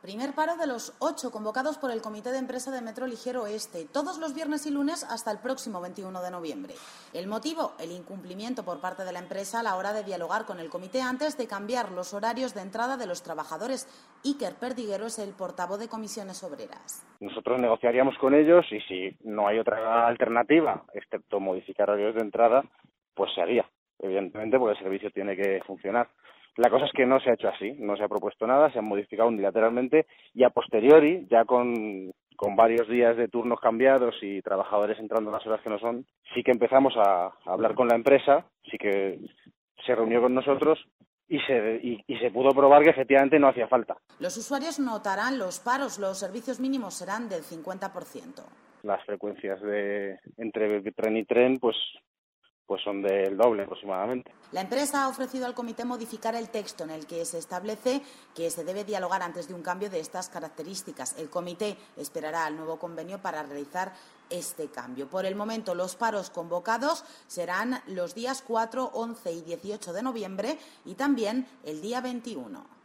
Primer paro de los 8 convocados por el Comité de Empresa de Metro Ligero Oeste, todos los viernes y lunes hasta el próximo 21 de noviembre. El motivo, el incumplimiento por parte de la empresa a la hora de dialogar con el comité antes de cambiar los horarios de entrada de los trabajadores. Iker Perdiguero es el portavoz de Comisiones Obreras. Nosotros negociaríamos con ellos y si no hay otra alternativa, excepto modificar horarios de entrada, pues se haría, evidentemente, porque el servicio tiene que funcionar. La cosa es que no se ha hecho así, no se ha propuesto nada, se han modificado unilateralmente y a posteriori, ya con varios días de turnos cambiados y trabajadores entrando a las horas que no son, sí que empezamos a hablar con la empresa, sí que se reunió con nosotros y se pudo probar que efectivamente no hacía falta. Los usuarios notarán los paros, los servicios mínimos serán del 50%. Las frecuencias entre tren y tren, pues son del doble aproximadamente. La empresa ha ofrecido al comité modificar el texto en el que se establece que se debe dialogar antes de un cambio de estas características. El comité esperará al nuevo convenio para realizar este cambio. Por el momento, los paros convocados serán los días 4, 11 y 18 de noviembre y también el día 21.